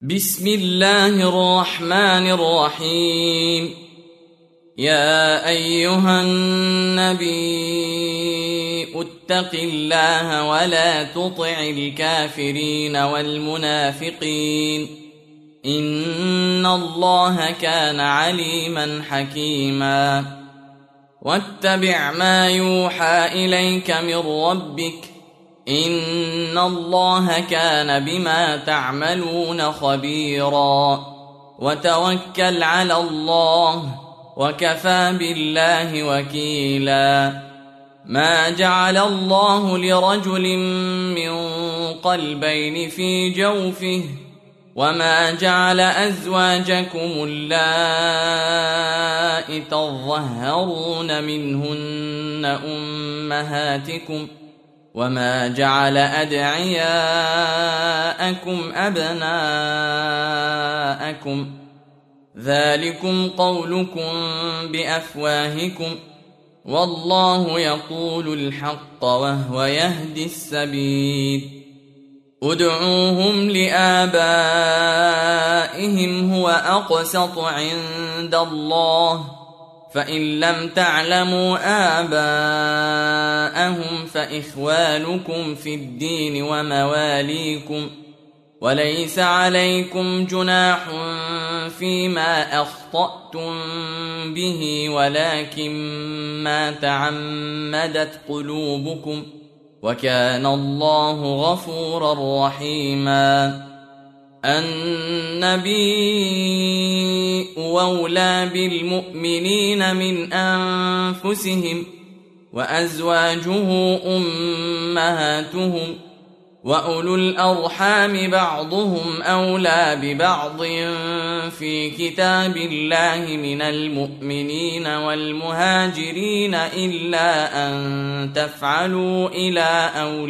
بسم الله الرحمن الرحيم. يا أيها النبي اتق الله ولا تطع الكافرين والمنافقين إن الله كان عليما حكيما. واتبع ما يوحى إليك من ربك إن الله كان بما تعملون خبيرا. وتوكل على الله وكفى بالله وكيلا. ما جعل الله لرجل من قلبين في جوفه وما جعل أزواجكم اللائي تظهرون منهن أمهاتكم وما جعل أدعياءكم أبناءكم ذلكم قولكم بأفواهكم والله يقول الحق وهو يهدي السبيل. ادعوهم لآبائهم هو أقسط عند الله فإن لم تعلموا آباءهم فإخوانكم في الدين ومواليكم وليس عليكم جناح فيما أخطأتم به ولكن ما تعمدت قلوبكم وكان الله غفورا رحيما. النبي أولى بالمؤمنين من أنفسهم وأزواجه أمهاتهم وأولو الأرحام بعضهم أولى ببعض في كتاب الله من المؤمنين والمهاجرين إلا أن تفعلوا إلى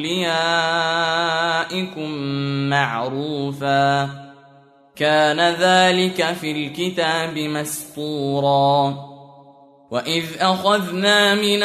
أوليائكم معروفا كان ذلك في الكتاب مسطورا. وإذ أخذنا من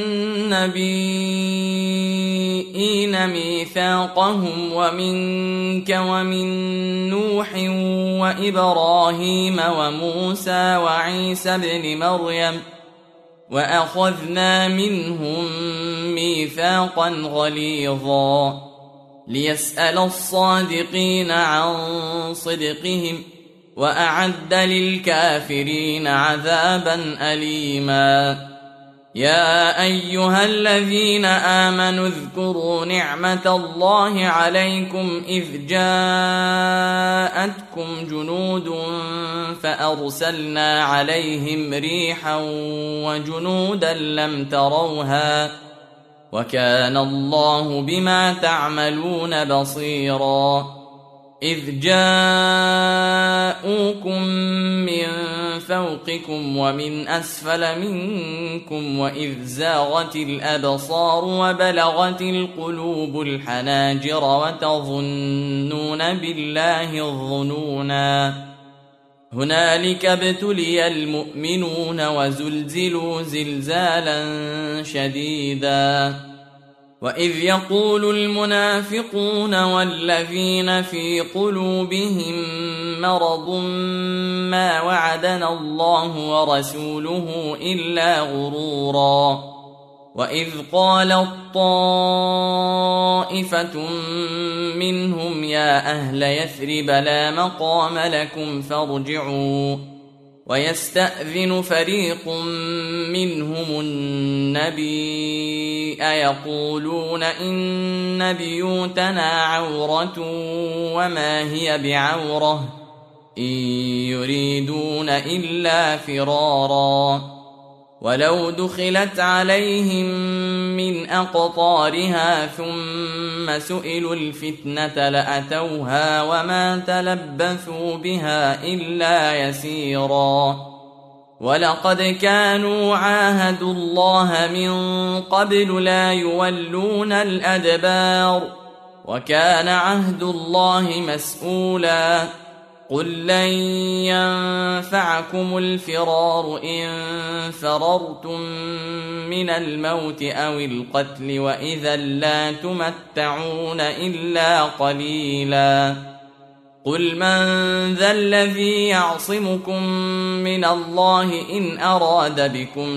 النبيين ميثاقهم ومنك ومن نوح وإبراهيم وموسى وعيسى ابن مريم وأخذنا منهم ميثاقا غليظا ليسأل الصادقين عن صدقهم وأعد للكافرين عذابا أليما. يا أيها الذين آمنوا اذكروا نعمة الله عليكم إذ جاءتكم جنود فأرسلنا عليهم ريحا وجنودا لم تروها وكان الله بما تعملون بصيرا. إذ جاءوكم من فوقكم ومن أسفل منكم وإذ زاغت الأبصار وبلغت القلوب الحناجر وتظنون بالله الظنونا هنالك ابتلي المؤمنون وزلزلوا زلزالا شديدا. وإذ يقول المنافقون والذين في قلوبهم مرض ما وعدنا الله ورسوله إلا غرورا. وإذ قالت طائفة منهم يا أهل يثرب لا مقام لكم فارجعوا ويستأذن فريق منهم النبي يقولون إن بيوتنا عورة وما هي بعورة إن يريدون إلا فرارا. ولو دخلت عليهم من أقطارها ثم سئلوا الفتنة لأتوها وما تلبثوا بها إلا يسيرا. ولقد كانوا عاهدوا الله من قبل لا يولون الأدبار وكان عهد الله مسؤولا. قل لن ينفعكم الفرار إن فررتم من الموت أو القتل وإذا لا تمتعون إلا قليلا قل من ذا الذي يعصمكم من الله إن أراد بكم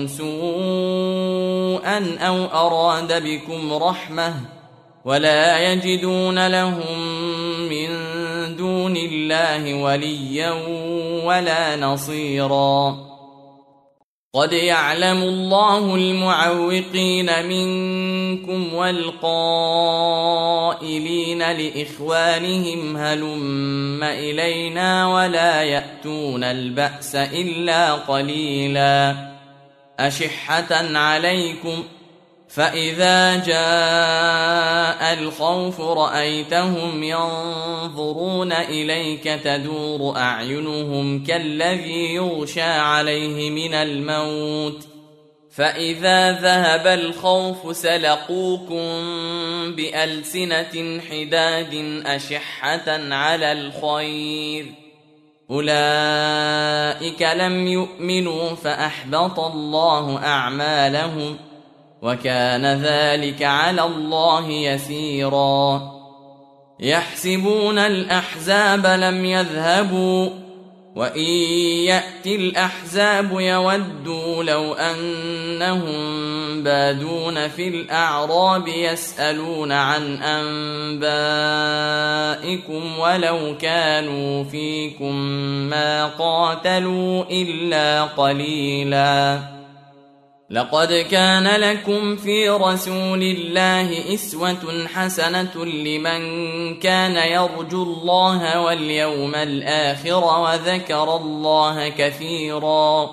سوءا أو أراد بكم رحمة ولا يجدون لهم من دون الله وليا ولا نصيرا قد يعلم الله المعوقين منكم والقائلين لإخوانهم هلم إلينا ولا يأتون البأس إلا قليلا أشحة عليكم فإذا جاء الخوف رأيتهم ينظرون إليك تدور أعينهم كالذي يغشى عليه من الموت فإذا ذهب الخوف سلقوكم بألسنة حداد أشحة على الخير أولئك لم يؤمنوا فأحبط الله أعمالهم وكان ذلك على الله يسيرا يحسبون الأحزاب لم يذهبوا وإن يأتي الأحزاب يودوا لو أنهم بادون في الأعراب يسألون عن أنبائكم ولو كانوا فيكم ما قاتلوا إلا قليلا لقد كان لكم في رسول الله أسوة حسنة لمن كان يرجو الله واليوم الآخر وذكر الله كثيرا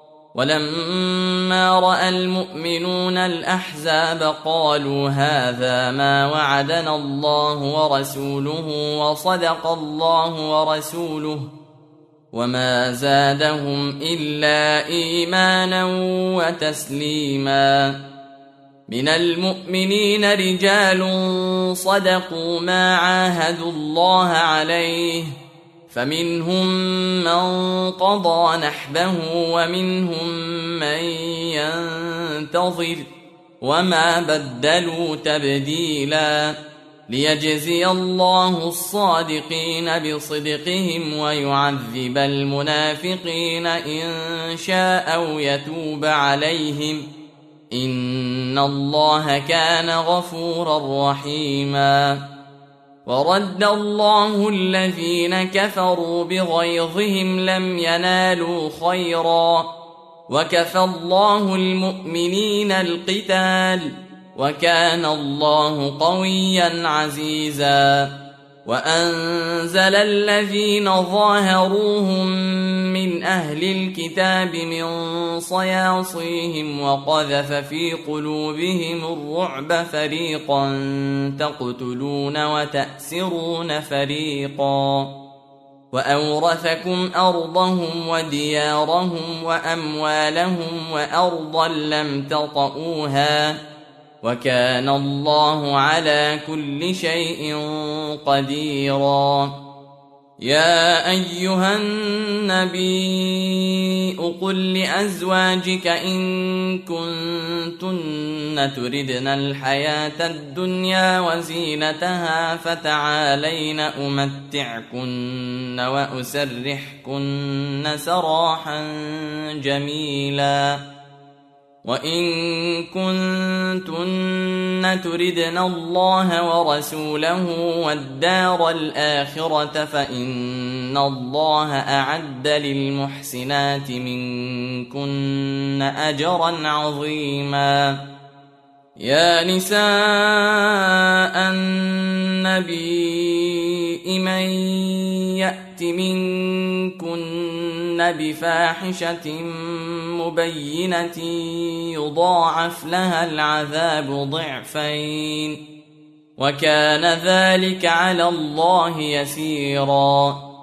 ولما رأى المؤمنون الأحزاب قالوا هذا ما وعدنا الله ورسوله وصدق الله ورسوله وما زادهم إلا إيمانا وتسليما من المؤمنين رجال صدقوا ما عاهدوا الله عليه فمنهم من قضى نحبه ومنهم من ينتظر وما بدلوا تبديلا ليجزي الله الصادقين بصدقهم ويعذب المنافقين إن شاء أو يتوب عليهم إن الله كان غفورا رحيما ورد الله الذين كفروا بغيظهم لم ينالوا خيرا وكفى الله المؤمنين القتال وكان الله قويا عزيزا وأنزل الذين ظاهروهم من أهل الكتاب من صياصيهم وقذف في قلوبهم الرعب فريقا تقتلون وتأسرون فريقا وأورثكم أرضهم وديارهم وأموالهم وأرضا لم تطئوها وكان الله على كل شيء قديرا يا أيها النبي قل لأزواجك إن كنتن تردن الحياة الدنيا وزينتها فتعالين أمتعكن وأسرحكن سراحا جميلا وإن كنتن تردن الله ورسوله والدار الآخرة فإن الله أعد للمحسنات منكن أجرا عظيما يا نساء النبي من يأت منكن بفاحشة مبينة يضاعف لها العذاب ضعفين وكان ذلك على الله يسيرا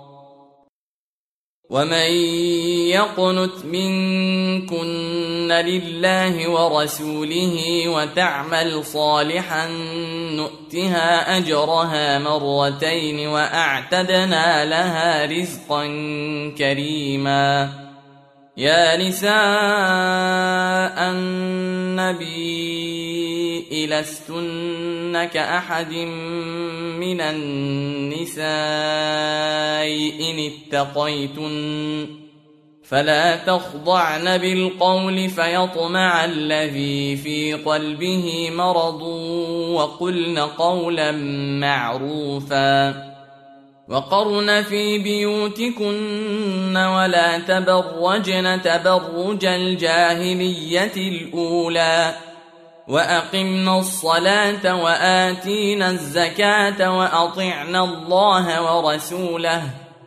ومن يقنت منكن لله ورسوله وتعمل صالحا نؤتها أجرها مرتين وأعتدنا لها رزقا كريما يا نساء النبي لستن كأحد من النساء إن اتقيتن فلا تخضعن بالقول فيطمع الذي في قلبه مرض وقلن قولا معروفا وقرن في بيوتكن ولا تبرجن تبرج الجاهلية الأولى وأقمنا الصلاة وآتينا الزكاة وأطعنا الله ورسوله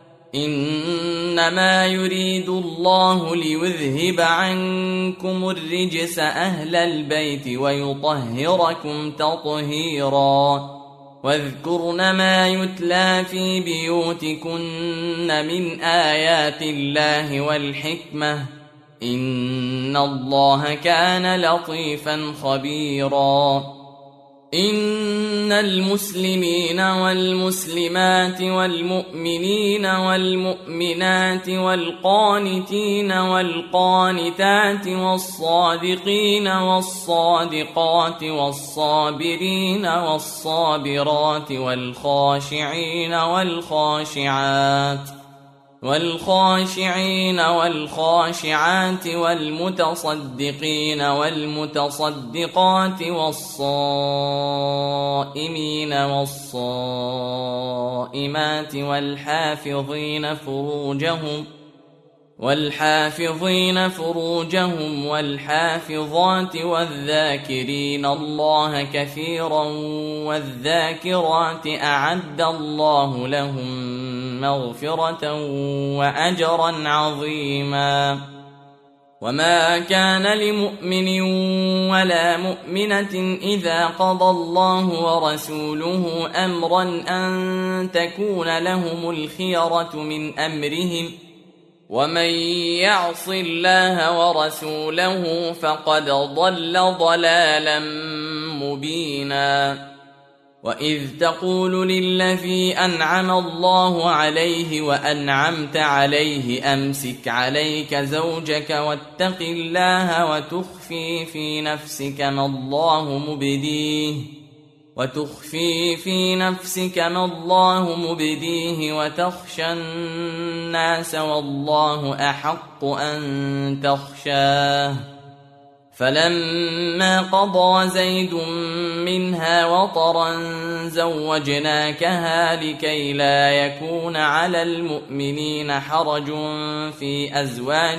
إنما يريد الله ليذهب عنكم الرجس أهل البيت ويطهركم تطهيرا واذكرن ما يتلى في بيوتكن من آيات الله والحكمة إن الله كان لطيفا خبيرا إن المسلمين والمسلمات والمؤمنين والمؤمنات والقانتين والقانتات والصادقين والصادقات والصابرين والصابرات والخاشعين والخاشعات والمتصدقين والمتصدقات والصائمين والصائمات والحافظين فروجهم والحافظات والذاكرين الله كثيرا والذاكرات أعد الله لهم مغفرة وأجرا عظيما وما كان لمؤمن ولا مؤمنة إذا قضى الله ورسوله أمرا أن تكون لهم الخيرة من أمرهم ومن يعص الله ورسوله فقد ضل ضلالا مبينا وإذ تقول للذي أنعم الله عليه وأنعمت عليه أمسك عليك زوجك واتق الله وتخفي في نفسك ما الله مبديه وتخشى الناس والله أحق أن تخشاه فلما قضى زيد منها وطرا زوجناكها لكي لا يكون على المؤمنين حرج في أزواج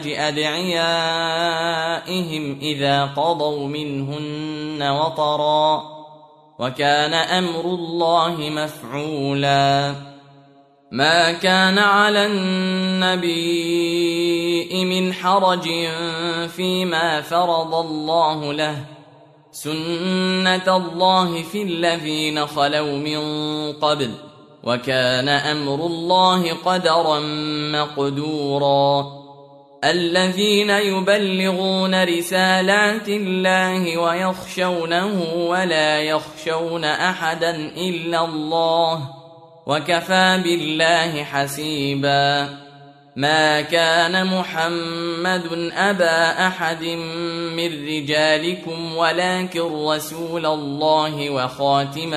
أدعيائهم إذا قضوا منهن وطرا وكان أمر الله مفعولا ما كان على النبي من حرج فيما فرض الله له سنة الله في الذين خلوا من قبل وكان أمر الله قدرا مقدورا الذين يبلغون رسالات الله ويخشونه ولا يخشون أحدا إلا الله وكفى بالله حسيبا ما كان محمد أبا أحد من رجالكم ولكن رسول الله وخاتم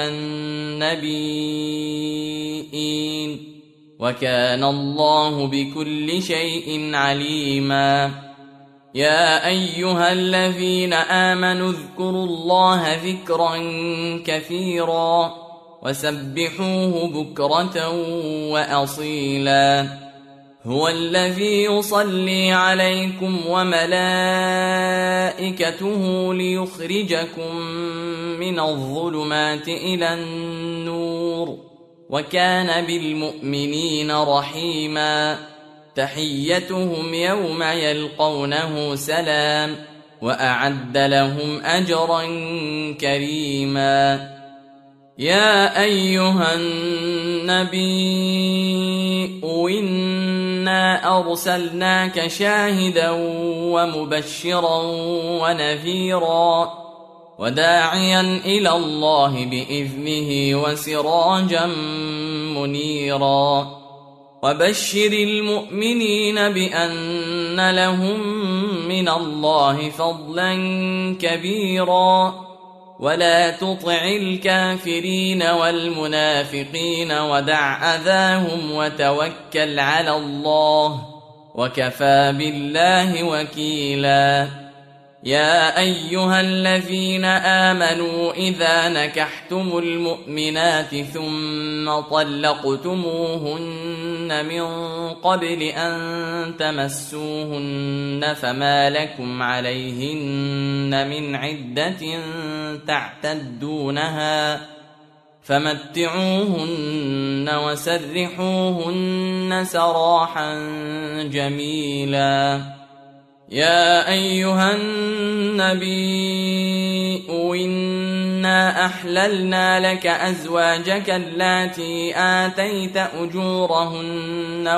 النبيين وكان الله بكل شيء عليما يا أيها الذين آمنوا اذكروا الله ذكرا كثيرا وسبحوه بكرة وأصيلا هو الذي يصلي عليكم وملائكته ليخرجكم من الظلمات إلى النور وكان بالمؤمنين رحيما تحيتهم يوم يلقونه سلام وأعد لهم أجرا كريما يا أيها النبي إنا أرسلناك شاهدا ومبشرا ونذيرا وداعيا إلى الله بإذنه وسراجا منيرا وبشر المؤمنين بأن لهم من الله فضلا كبيرا ولا تطع الكافرين والمنافقين ودع أذاهم وتوكل على الله وكفى بالله وكيلا. يا أيها الذين آمنوا إذا نكحتم المؤمنات ثم طلقتموهن من قبل أن تمسوهن فما لكم عليهن من عدة تعتدونها فمتعوهن وسرحوهن سراحا جميلا. يا أيها النبي إنا أحللنا لك أزواجك اللاتي آتيت أجورهن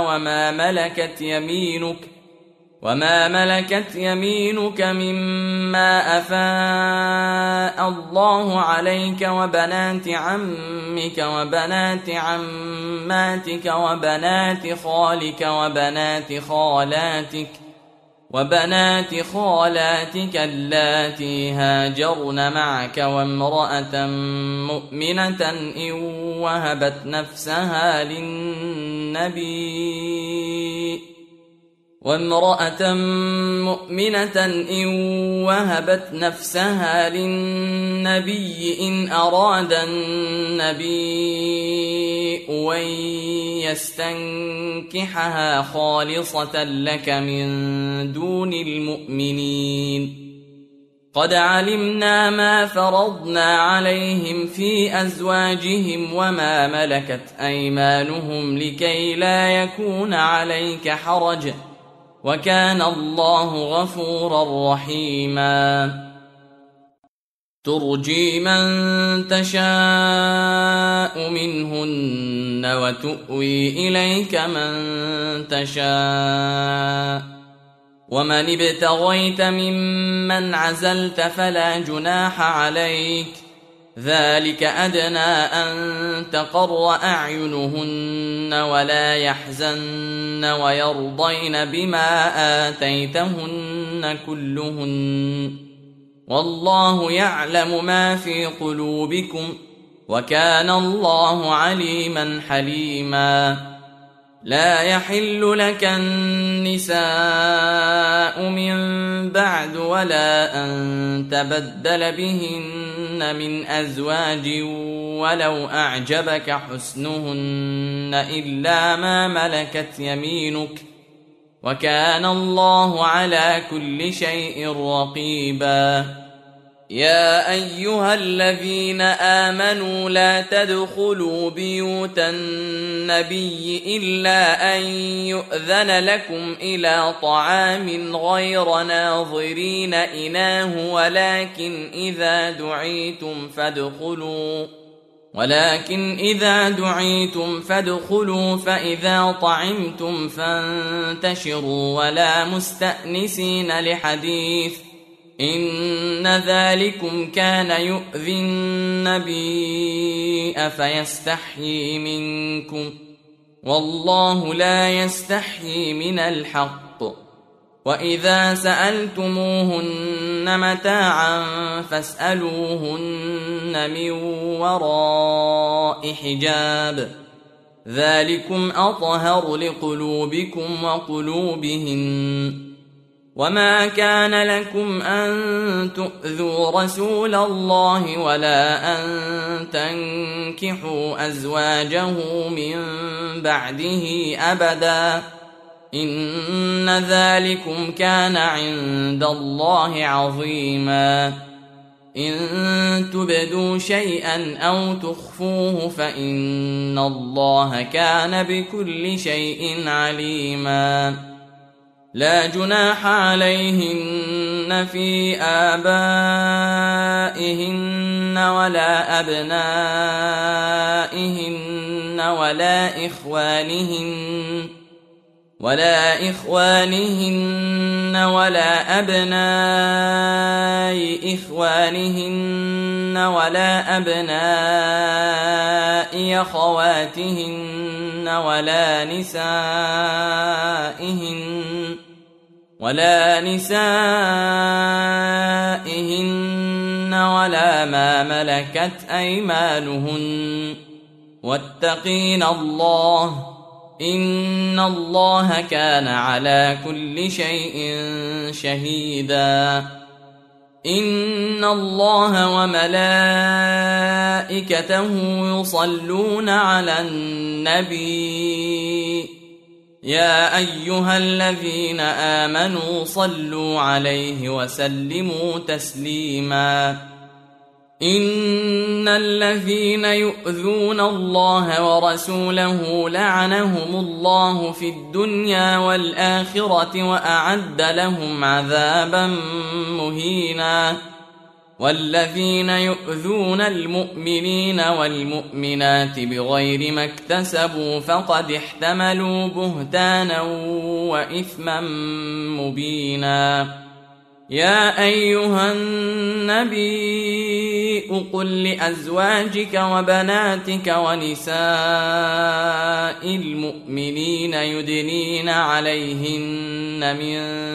وما ملكت يمينك مما أفاء الله عليك وبنات عمك وبنات عماتك وبنات خالك وبنات خالاتك اللاتي هاجرن معك وامرأة مؤمنة إن وهبت نفسها للنبي إن أراد النبي أن يستنكحها خالصة لك من دون المؤمنين. قد علمنا ما فرضنا عليهم في أزواجهم وما ملكت أيمانهم لكي لا يكون عليك حرج وكان الله غفورا رحيما. ترجي من تشاء منهن وتؤوي إليك من تشاء ومن ابتغيت ممن عزلت فلا جناح عليك ذلك أدنى أن تقر أعينهن ولا يحزن ويرضين بما آتيتهن كلهن والله يعلم ما في قلوبكم وكان الله عليما حليما. لا يحل لك النساء من بعد ولا أن تبدل بهن من أزواج ولو أعجبك حسنهن إلا ما ملكت يمينك وكان الله على كل شيء رقيبا. يا أيها الذين آمنوا لا تدخلوا بيوت النبي إلا أن يؤذن لكم إلى طعام غير ناظرين إناه ولكن إذا دعيتم فادخلوا فإذا طعمتم فانتشروا ولا مستأنسين لحديث إن ذلكم كان يؤذي النبي فيستحيي منكم والله لا يستحيي من الحق. وإذا سألتموهن متاعا فاسألوهن من وراء حجاب ذلكم أطهر لقلوبكم وقلوبهن. وما كان لكم أن تؤذوا رسول الله ولا أن تنكحوا أزواجه من بعده أبدا إن ذلكم كان عند الله عظيما. إن تبدوا شيئا أو تخفوه فإن الله كان بكل شيء عليما. لا جناح عليهن في آبائهن ولا أبنائهن ولا إخوانهن ولا أبناء إخوانهن ولا أبناء أخواتهن ولا نسائهن ولا ما ملكت أيمانهن واتقين الله إن الله كان على كل شيء شهيدا. إن الله وملائكته يصلون على النبي يا أيها الذين آمنوا صلوا عليه وسلموا تسليما. إن الذين يؤذون الله ورسوله لعنهم الله في الدنيا والآخرة وأعد لهم عذابا مهينا. والذين يؤذون المؤمنين والمؤمنات بغير ما اكتسبوا فقد احتملوا بهتانا وإثما مبينا. يا أيها النبي قل لأزواجك وبناتك ونساء المؤمنين يدنين عليهن من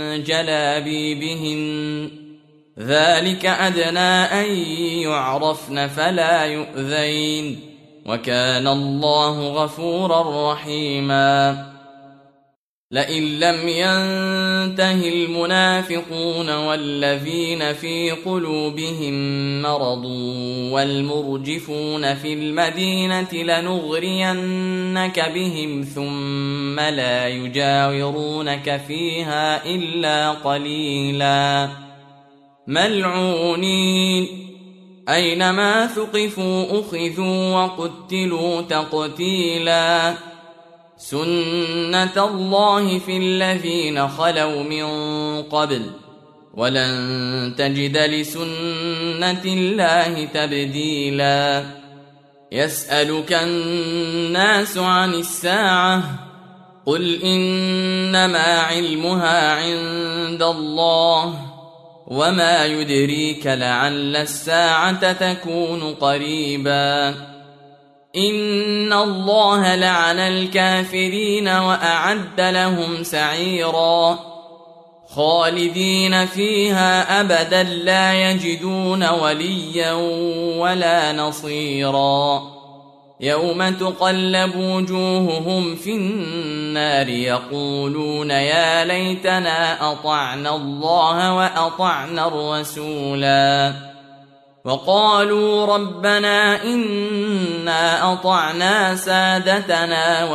جلابيبهن ذلك أدنى أن يعرفن فلا يؤذين وكان الله غفورا رحيما. لئن لم ينته المنافقون والذين في قلوبهم مرض والمرجفون في المدينة لنغرينك بهم ثم لا يجاورونك فيها إلا قليلا ملعونين أينما ثقفوا أخذوا وقتلوا تقتيلا. سنة الله في الذين خلوا من قبل ولن تجد لسنة الله تبديلا. يسألك الناس عن الساعة قل إنما علمها عند الله وما يدريك لعل الساعة تكون قريبا. إن الله لعن الكافرين وأعد لهم سعيرا خالدين فيها أبدا لا يجدون وليا ولا نصيرا. يوم تقلب وجوههم في النار يقولون يا ليتنا أطعنا الله وأطعنا الرسولا وقالوا ربنا إنا أطعنا سادتنا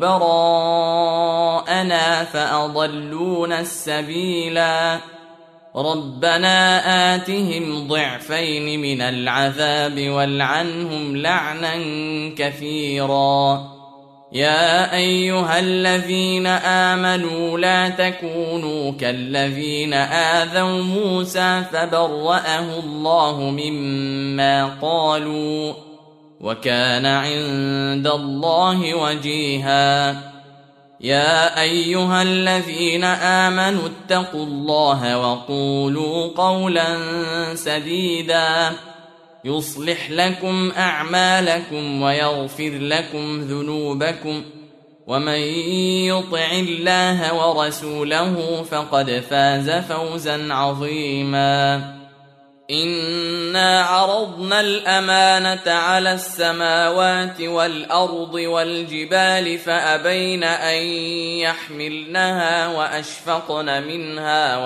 وكبراءنا فأضلونا السبيلا ربنا آتهم ضعفين من العذاب والعنهم لعنا كثيرا. يا أيها الذين آمنوا لا تكونوا كالذين آذوا موسى فبرأه الله مما قالوا وكان عند الله وجيها. يا أيها الذين آمنوا اتقوا الله وقولوا قولا سديدا يصلح لكم أعمالكم ويغفر لكم ذنوبكم ومن يطع الله ورسوله فقد فاز فوزا عظيما. إنا عرضنا الأمانة على السماوات والأرض والجبال فأبين أن يحملنها وأشفقن منها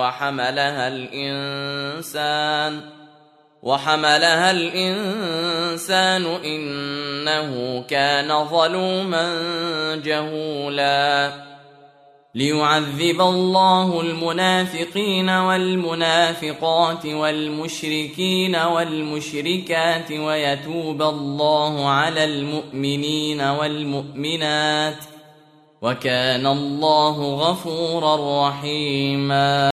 وحملها الإنسان إنه كان ظلوما جهولا. ليعذب الله المنافقين والمنافقات والمشركين والمشركات ويتوب الله على المؤمنين والمؤمنات وكان الله غفورا رحيما.